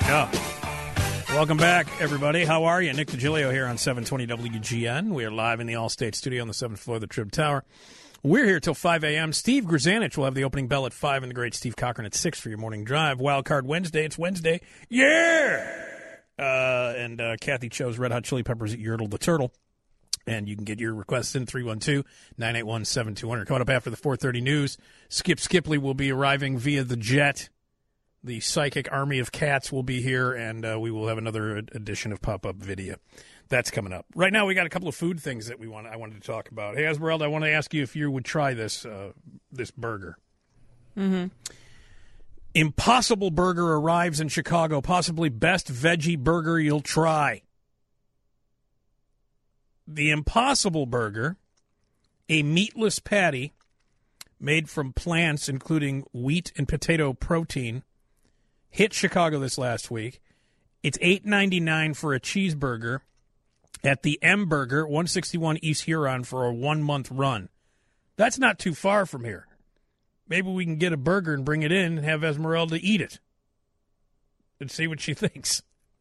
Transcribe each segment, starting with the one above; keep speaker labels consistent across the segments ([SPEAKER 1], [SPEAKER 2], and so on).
[SPEAKER 1] Yeah. Welcome back, everybody. How are you? Nick DiGilio here on 720 WGN. We are live in the Allstate studio on the 7th floor of the Trib Tower. We're here till 5 a.m. Steve Grzanich will have the opening bell at 5 and the great Steve Cochran at 6 for your morning drive. Wild Card Wednesday. It's Wednesday. Yeah! And Kathy chose Red Hot Chili Peppers at Yertle the Turtle. And you can get your requests in 312-981-7200. Coming up after the 4:30 news, Skip Skipley will be arriving via the jet. The psychic army of cats will be here, and we will have another edition of Pop-Up Video. That's coming up. Right now, we got a couple of food things that I wanted to talk about. Hey, Esmeralda, I want to ask you if you would try this burger.
[SPEAKER 2] Mm-hmm.
[SPEAKER 1] Impossible Burger arrives in Chicago. Possibly best veggie burger you'll try. The Impossible Burger, a meatless patty made from plants, including wheat and potato protein, hit Chicago this last week. It's $8.99 for a cheeseburger at the M Burger, 161 East Huron, for a 1-month run. That's not too far from here. Maybe we can get a burger and bring it in and have Esmeralda eat it and see what she thinks.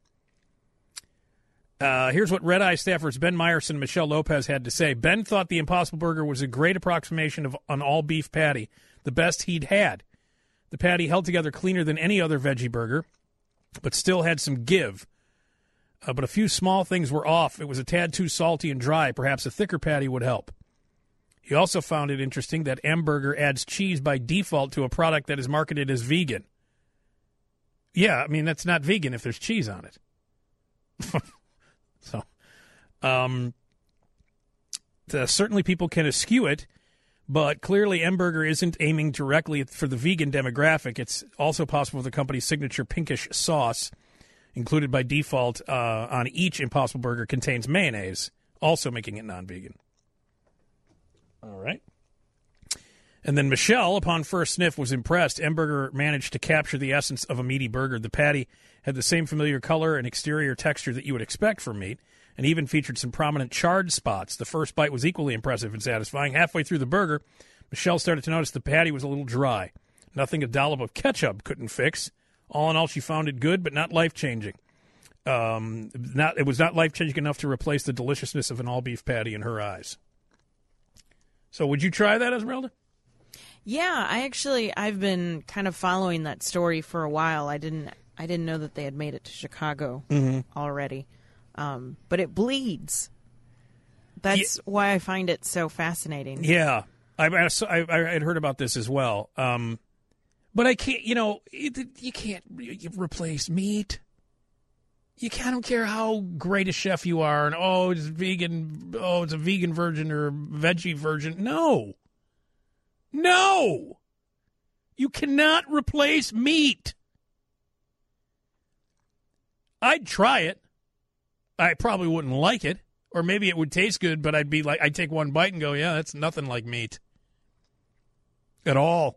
[SPEAKER 1] Here's what Red Eye staffers Ben Meyerson and Michelle Lopez had to say. Ben thought the Impossible Burger was a great approximation of an all-beef patty, the best he'd had. The patty held together cleaner than any other veggie burger, but still had some give. But a few small things were off. It was a tad too salty and dry. Perhaps a thicker patty would help. He also found it interesting that M Burger adds cheese by default to a product that is marketed as vegan. Yeah, I mean, that's not vegan if there's cheese on it. Certainly people can eschew it, but clearly M Burger isn't aiming directly for the vegan demographic. It's also possible the company's signature pinkish sauce, included by default on each Impossible Burger, contains mayonnaise, also making it non-vegan. All right. And then Michelle, upon first sniff, was impressed. M Burger managed to capture the essence of a meaty burger. The patty had the same familiar color and exterior texture that you would expect from meat, and even featured some prominent charred spots. The first bite was equally impressive and satisfying. Halfway through the burger, Michelle started to notice the patty was a little dry. Nothing a dollop of ketchup couldn't fix. All in all, she found it good, but not life-changing. It was not life-changing enough to replace the deliciousness of an all-beef patty in her eyes. So would you try that, Esmeralda?
[SPEAKER 2] Yeah, I've been kind of following that story for a while. I didn't know that they had made it to Chicago already. But it bleeds. That's why I find it so fascinating.
[SPEAKER 1] Yeah. I had heard about this as well. But I can't, you can't replace meat. I don't care how great a chef you are and, it's vegan, it's a vegan version or a veggie version. No. You cannot replace meat. I'd try it. I probably wouldn't like it, or maybe it would taste good, but I'd take one bite and go, yeah, that's nothing like meat at all.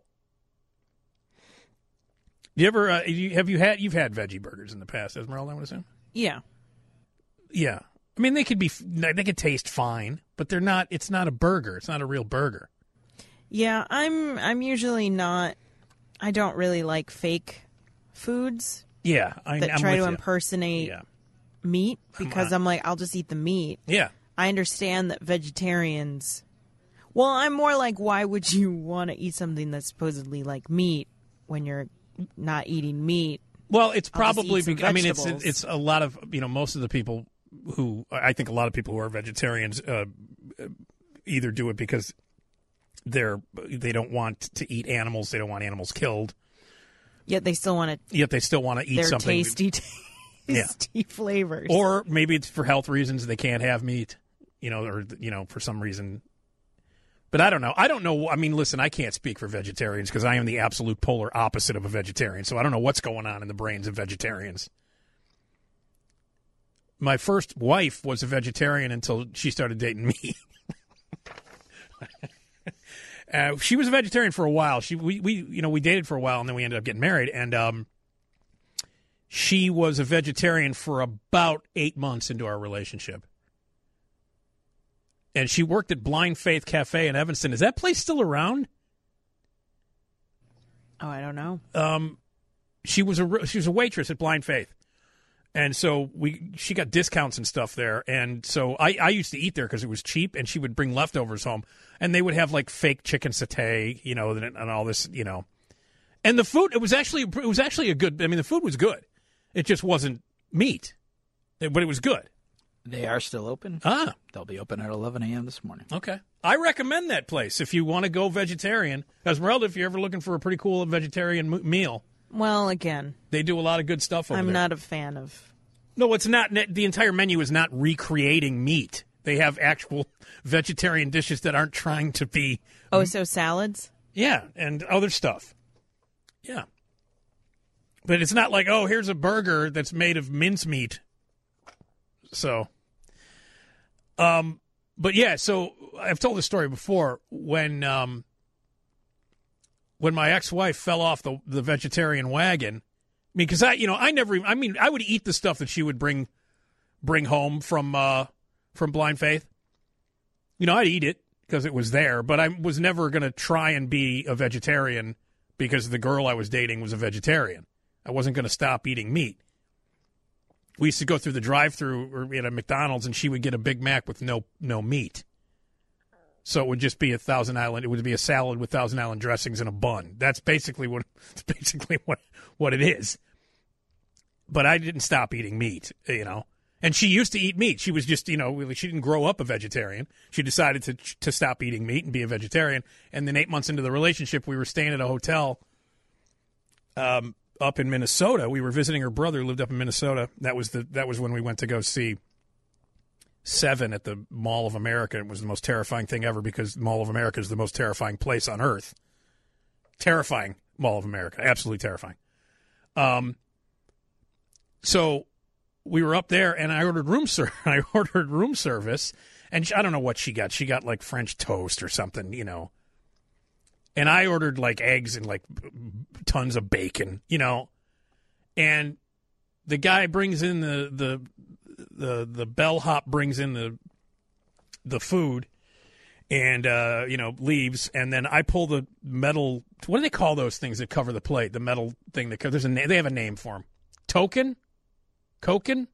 [SPEAKER 1] Do you ever you've had veggie burgers in the past, Esmeralda, I would assume?
[SPEAKER 2] Yeah.
[SPEAKER 1] Yeah. I mean, they could taste fine, but they're not. It's not a burger. It's not a real burger.
[SPEAKER 2] Yeah, I'm usually not. I don't really like fake foods.
[SPEAKER 1] Yeah,
[SPEAKER 2] I'm try to impersonate meat because I'm like, I'll just eat the meat.
[SPEAKER 1] Yeah.
[SPEAKER 2] I understand that vegetarians. Well, I'm more like, why would you want to eat something that's supposedly like meat when you're not eating meat?
[SPEAKER 1] Well, it's probably because, I mean, it's a lot of, most of the people who, I think a lot of people who are vegetarians either do it because they don't want to eat animals, they don't want animals killed.
[SPEAKER 2] Yet they still want to
[SPEAKER 1] eat
[SPEAKER 2] their
[SPEAKER 1] something.
[SPEAKER 2] tasty flavors.
[SPEAKER 1] Or maybe it's for health reasons they can't have meat, or for some reason. But I don't know. I mean, listen, I can't speak for vegetarians because I am the absolute polar opposite of a vegetarian. So I don't know what's going on in the brains of vegetarians. My first wife was a vegetarian until she started dating me. She was a vegetarian for a while. We dated for a while, and then we ended up getting married. And she was a vegetarian for about 8 months into our relationship. And she worked at Blind Faith Cafe in Evanston. Is that place still around?
[SPEAKER 2] Oh, I don't know.
[SPEAKER 1] She was a waitress at Blind Faith. And so she got discounts and stuff there. And so I used to eat there because it was cheap, and she would bring leftovers home. And they would have like fake chicken satay, and all this, And the food, it was actually a good, the food was good. It just wasn't meat, but it was good.
[SPEAKER 3] They are still open.
[SPEAKER 1] Ah.
[SPEAKER 3] They'll be open at 11 a.m. this morning.
[SPEAKER 1] Okay. I recommend that place if you want to go vegetarian. Esmeralda, if you're ever looking for a pretty cool vegetarian meal.
[SPEAKER 2] Well, again,
[SPEAKER 1] they do a lot of good stuff over there.
[SPEAKER 2] I'm not a fan of...
[SPEAKER 1] No, it's not. The entire menu is not recreating meat. They have actual vegetarian dishes that aren't trying to be...
[SPEAKER 2] Oh, so salads?
[SPEAKER 1] Yeah, and other stuff. Yeah. But it's not like, oh, here's a burger that's made of mincemeat. So... but yeah, so I've told this story before when my ex-wife fell off the vegetarian wagon, because I would eat the stuff that she would bring home from Blind Faith. I'd eat it because it was there, but I was never going to try and be a vegetarian because the girl I was dating was a vegetarian. I wasn't going to stop eating meat. We used to go through the drive-thru at a McDonald's, and she would get a Big Mac with no meat. So it would just be a Thousand Island. It would be a salad with Thousand Island dressings and a bun. That's basically what it is. But I didn't stop eating meat, And she used to eat meat. She was just, she didn't grow up a vegetarian. She decided to stop eating meat and be a vegetarian. And then 8 months into the relationship, we were staying at a hotel. Up in Minnesota. We were visiting her brother who lived up in Minnesota. That was when we went to go see Seven at the Mall of America. It was the most terrifying thing ever because Mall of America is the most terrifying place on earth. Terrifying Mall of America. Absolutely terrifying. So we were up there and I ordered room service, and I don't know what she got. She got like French toast or something, And I ordered like eggs and like tons of bacon, And the guy brings in the bellhop brings in the food, and leaves, and then I pull the metal. What do they call those things that cover the plate? The metal thing that there's they have a name for them. Token. Oaken.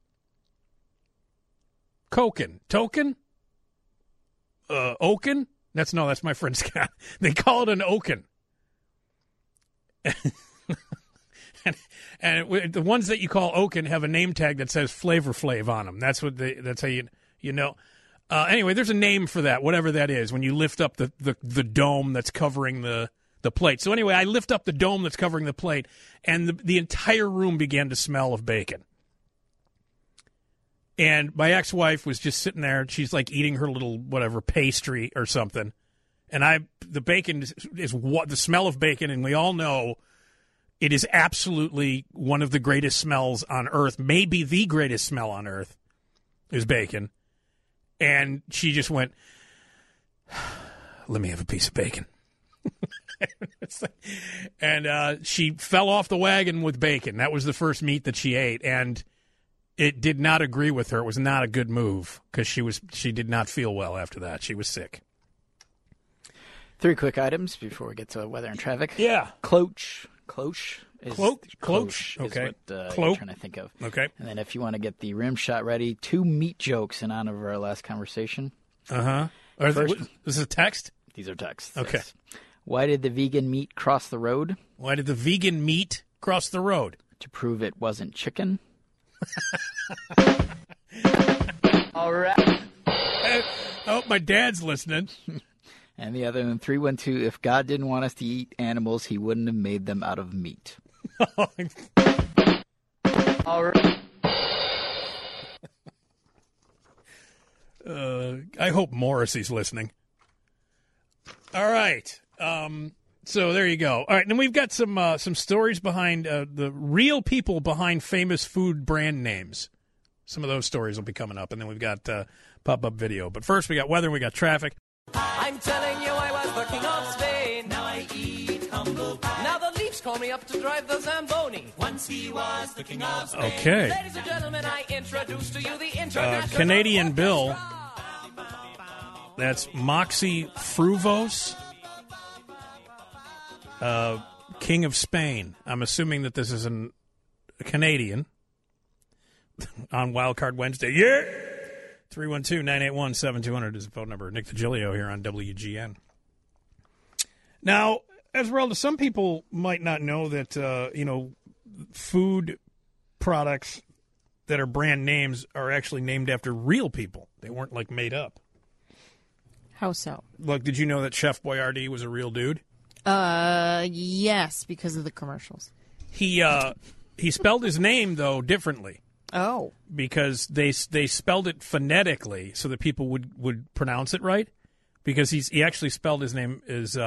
[SPEAKER 1] That's my friend Scott. They call it an oaken. and the ones that you call oaken have a name tag that says Flavor Flav on them. That's how you know. Anyway, there's a name for that, whatever that is, when you lift up the dome that's covering the plate. So anyway, I lift up the dome that's covering the plate, and the entire room began to smell of bacon. And my ex-wife was just sitting there. She's like eating her little whatever pastry or something. And the bacon is what the smell of bacon, and we all know it is absolutely one of the greatest smells on earth, maybe the greatest smell on earth, is bacon. And she just went, "Let me have a piece of bacon." And she fell off the wagon with bacon. That was the first meat that she ate, and it did not agree with her. It was not a good move because she did not feel well after that. She was sick.
[SPEAKER 3] 3 quick items before we get to weather and traffic.
[SPEAKER 1] Yeah.
[SPEAKER 3] Cloche.
[SPEAKER 1] Okay.
[SPEAKER 3] Is what I'm trying to think of.
[SPEAKER 1] Okay.
[SPEAKER 3] And then if you want to get the rim shot ready, 2 meat jokes in honor of our last conversation.
[SPEAKER 1] Uh-huh. This is a text?
[SPEAKER 3] These are texts.
[SPEAKER 1] Okay.
[SPEAKER 3] Yes. Why did the vegan meat cross the road?
[SPEAKER 1] Why did the vegan meat cross the road?
[SPEAKER 3] To prove it wasn't chicken.
[SPEAKER 2] All right.
[SPEAKER 1] Oh, my dad's listening.
[SPEAKER 3] And the other one, 312, if God didn't want us to eat animals, he wouldn't have made them out of meat.
[SPEAKER 2] All right.
[SPEAKER 1] I hope Morrissey's listening. All right. So there you go. All right, and then we've got some stories behind the real people behind famous food brand names. Some of those stories will be coming up, and then we've got pop-up video. But first, we got weather, we got traffic.
[SPEAKER 4] I'm telling you, I was the king of Spain. Now I eat humble pie. Now the Leafs call me up to drive the Zamboni. Once he was the king of Spain.
[SPEAKER 1] Okay.
[SPEAKER 4] Ladies and gentlemen, I introduce to you the international
[SPEAKER 1] Canadian Bill. That's Moxie Fruvos, King of Spain. I'm assuming that this is a Canadian. on Wild Card Wednesday. Yeah! 312-981-7200 is the phone number. Nick DiGilio here on WGN. Now, Esmeralda, some people might not know that, food products that are brand names are actually named after real people. They weren't, made up.
[SPEAKER 2] How so?
[SPEAKER 1] Look, did you know that Chef Boyardee was a real dude?
[SPEAKER 2] Yes, because of the commercials.
[SPEAKER 1] He spelled his name, though, differently.
[SPEAKER 2] Oh.
[SPEAKER 1] Because they spelled it phonetically so that people would pronounce it right. Because he actually spelled his name as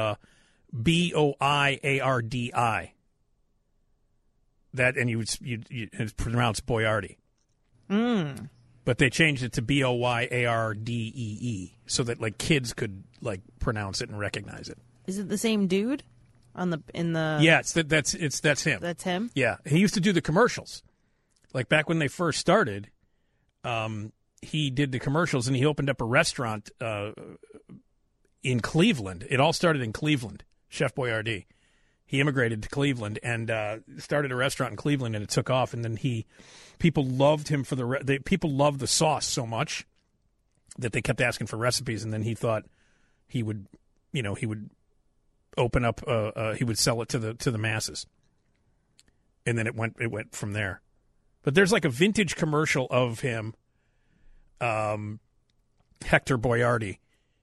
[SPEAKER 1] Boiardi. That, and it's pronounced Boyardee.
[SPEAKER 2] Mm.
[SPEAKER 1] But they changed it to Boyardee so that kids could pronounce it and recognize it.
[SPEAKER 2] Is it the same dude in the?
[SPEAKER 1] Yeah, that's him.
[SPEAKER 2] That's him.
[SPEAKER 1] Yeah, he used to do the commercials. Back when they first started, he did the commercials and he opened up a restaurant in Cleveland. It all started in Cleveland. Chef Boyardee. He immigrated to Cleveland and started a restaurant in Cleveland, and it took off. And then people loved him for people loved the sauce so much that they kept asking for recipes. And then he thought he would open up, he would sell it to the masses. And then it went from there. But there's a vintage commercial of him, Hector Boyardee.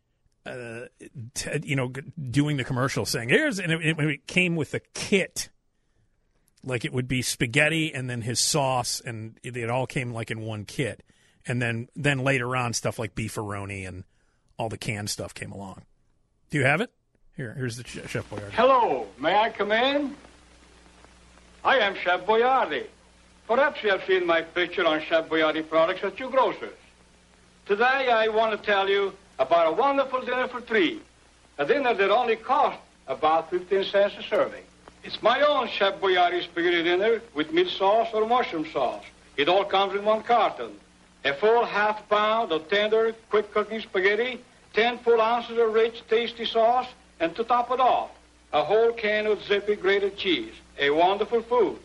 [SPEAKER 1] Doing the commercial, saying and it came with a kit, it would be spaghetti and then his sauce, and it all came in one kit, and then later on stuff like beefaroni and all the canned stuff came along. Do you have it? Here's the Chef Boyardee.
[SPEAKER 5] Hello, may I come in? I am Chef Boyardee. Perhaps you have seen my picture on Chef Boyardee products at your grocers. Today I want to tell you about a wonderful dinner for three. A dinner that only costs about 15 cents a serving. It's my own Chef Boyardee spaghetti dinner with meat sauce or mushroom sauce. It all comes in one carton. A full half pound of tender, quick cooking spaghetti, 10 full ounces of rich, tasty sauce, and to top it off, a whole can of zippy grated cheese. A wonderful food.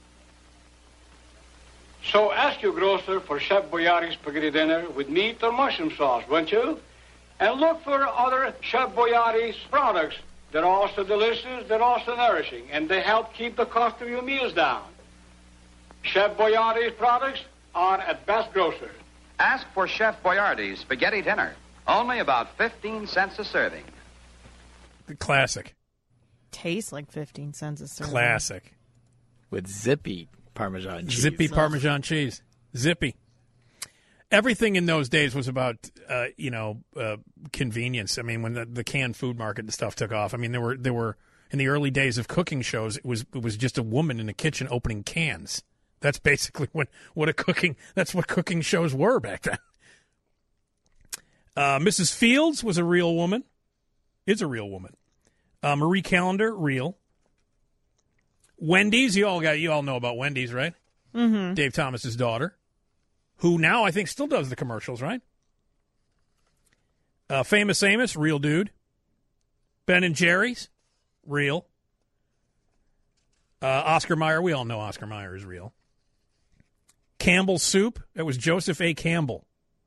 [SPEAKER 5] So ask your grocer for Chef Boyardee spaghetti dinner with meat or mushroom sauce, won't you? And look for other Chef Boyardee's products. They're also delicious, they're also nourishing, and they help keep the cost of your meals down. Chef Boyardee's products are at best grocers.
[SPEAKER 6] Ask for Chef Boyardee's spaghetti dinner. Only about 15 cents a serving.
[SPEAKER 1] The classic.
[SPEAKER 2] Tastes like 15 cents a serving.
[SPEAKER 1] Classic.
[SPEAKER 3] With zippy Parmesan cheese.
[SPEAKER 1] Zippy Parmesan cheese. Zippy. Everything in those days was about, convenience. I mean, when the canned food market and stuff took off, I mean, there were in the early days of cooking shows, it was just a woman in a kitchen opening cans. That's basically that's what cooking shows were back then. Mrs. Fields was a real woman. Is a real woman. Marie Callender, real. Wendy's, you all know about Wendy's, right?
[SPEAKER 2] Mm-hmm.
[SPEAKER 1] Dave Thomas's daughter, who now I think still does the commercials, right? Famous Amos, real dude. Ben and Jerry's, real. Oscar Mayer, we all know Oscar Mayer is real. Campbell's Soup, that was Joseph A. Campbell.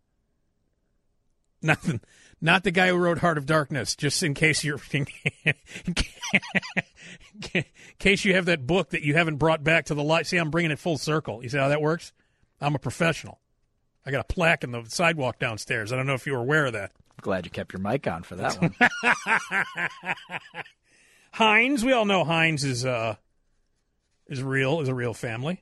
[SPEAKER 1] Not the guy who wrote Heart of Darkness, just in case in case you have that book that you haven't brought back to the light. See, I'm bringing it full circle. You see how that works? I'm a professional. I got a plaque in the sidewalk downstairs. I don't know if you were aware of that.
[SPEAKER 3] Glad you kept your mic on for that one.
[SPEAKER 1] Heinz, we all know Heinz is real, is a real family.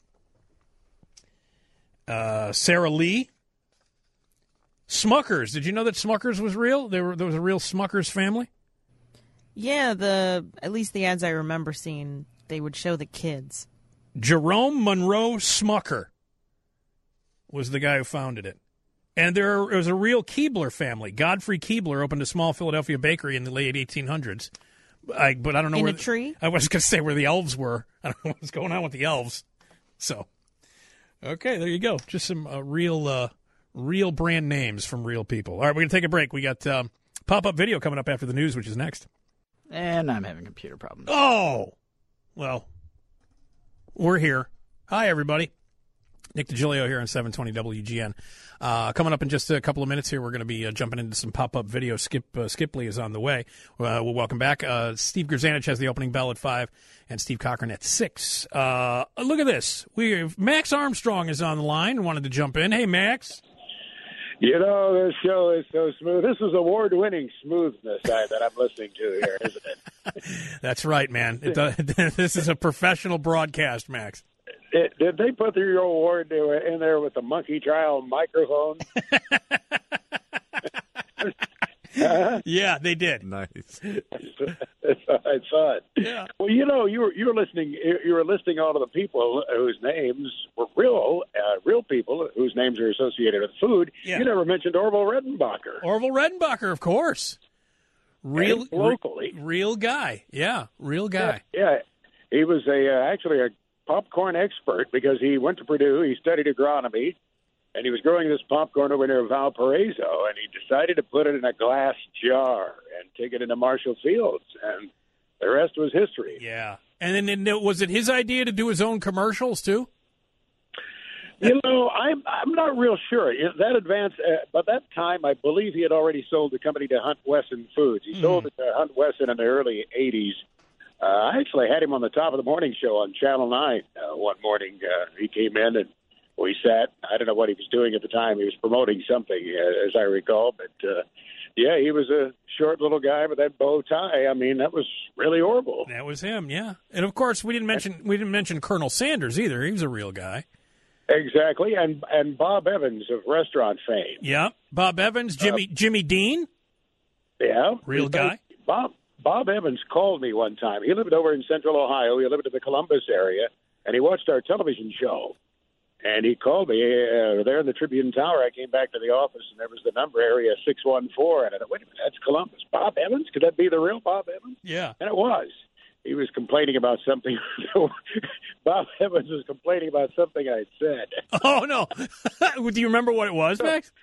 [SPEAKER 1] Sara Lee. Smuckers. Did you know that Smuckers was real? There was a real Smuckers family?
[SPEAKER 2] Yeah, at least the ads I remember seeing, they would show the kids.
[SPEAKER 1] Jerome Monroe Smucker was the guy who founded it. And there was a real Keebler family. Godfrey Keebler opened a small Philadelphia bakery in the late 1800s. But I don't know
[SPEAKER 2] in
[SPEAKER 1] where
[SPEAKER 2] a tree?
[SPEAKER 1] I was going to say where the elves were. I don't know what's going on with the elves. So, okay, there you go. Just some real brand names from real people. All right, we're going to take a break. We got pop-up video coming up after the news, which is next.
[SPEAKER 3] And I'm having computer problems.
[SPEAKER 1] Oh! Well, we're here. Hi, everybody. Nick DiGilio here on 720 WGN. Coming up in just a couple of minutes here, we're going to be jumping into some pop-up video. Skip Lee is on the way. We'll welcome back. Steve Grzanich has the opening bell at 5, and Steve Cochran at 6. Look at this. Max Armstrong is on the line and wanted to jump in. Hey, Max.
[SPEAKER 7] You know, this show is so smooth. This is award-winning smoothness that I'm listening to here, isn't it?
[SPEAKER 1] That's right, man. This is a professional broadcast, Max.
[SPEAKER 7] Did they put your award in there with the monkey trial microphone?
[SPEAKER 1] Yeah, they did.
[SPEAKER 8] Nice.
[SPEAKER 7] I saw it.
[SPEAKER 1] Yeah.
[SPEAKER 7] Well, you know, you were listening. You were listing all of the people whose names were real people whose names are associated with food.
[SPEAKER 1] Yeah.
[SPEAKER 7] You never mentioned Orville Redenbacher.
[SPEAKER 1] Orville Redenbacher, of course.
[SPEAKER 7] Locally,
[SPEAKER 1] real guy. Yeah, real guy.
[SPEAKER 7] Yeah, he was actually a popcorn expert because he went to Purdue. He studied agronomy, and he was growing this popcorn over near Valparaiso, and he decided to put it in a glass jar and take it into Marshall Fields, and the rest was history.
[SPEAKER 1] Yeah. And then was it his idea to do his own commercials, too?
[SPEAKER 7] You know, I'm not real sure. That advance, by that time, I believe he had already sold the company to Hunt Wesson Foods. He sold it to Hunt Wesson in the early 80s. I actually had him on the top of the morning show on Channel 9 one morning. He came in and we sat. I don't know what he was doing at the time. He was promoting something, as I recall. But, yeah, he was a short little guy with that bow tie. I mean, that was really horrible.
[SPEAKER 1] That was him, yeah. And, of course, we didn't mention Colonel Sanders either. He was a real guy.
[SPEAKER 7] Exactly, and Bob Evans of restaurant fame.
[SPEAKER 1] Yeah, Bob Evans, Jimmy Dean.
[SPEAKER 7] Yeah,
[SPEAKER 1] real guy.
[SPEAKER 7] Bob Evans called me one time. He lived over in Central Ohio. He lived in the Columbus area, and he watched our television show. And he called me there in the Tribune Tower. I came back to the office, and there was the number area 614. And I thought, wait a minute, that's Columbus. Bob Evans? Could that be the real Bob Evans?
[SPEAKER 1] Yeah.
[SPEAKER 7] And it was. He was complaining about something. Bob Evans was complaining about something I'd said.
[SPEAKER 1] Oh, no. Do you remember what it was, Max?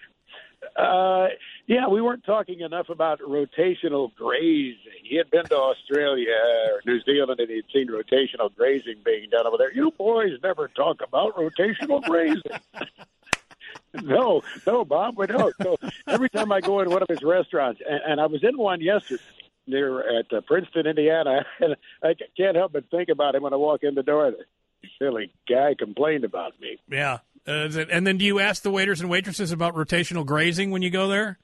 [SPEAKER 7] Yeah, we weren't talking enough about rotational grazing. He had been to Australia or New Zealand, and he'd seen rotational grazing being done over there. You boys never talk about rotational grazing. No, Bob, we don't. So every time I go into one of his restaurants, and I was in one yesterday near at Princeton, Indiana, and I can't help but think about him when I walk in the door. The silly guy complained about me.
[SPEAKER 1] Yeah. And then do you ask the waiters and waitresses about rotational grazing when you go there?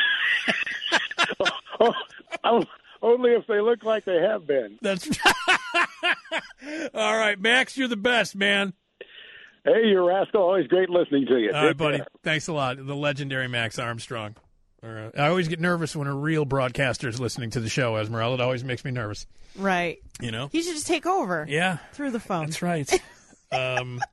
[SPEAKER 7] Only if they look like they have been.
[SPEAKER 1] That's all right, Max, you're the best, man.
[SPEAKER 7] Hey, you rascal. Always great listening to you.
[SPEAKER 1] All right, buddy. Thanks a lot. The legendary Max Armstrong. I always get nervous when a real broadcaster is listening to the show, Esmeralda. It always makes me nervous.
[SPEAKER 2] Right.
[SPEAKER 1] You know?
[SPEAKER 2] You should just take over.
[SPEAKER 1] Yeah.
[SPEAKER 2] Through the phone.
[SPEAKER 1] That's right.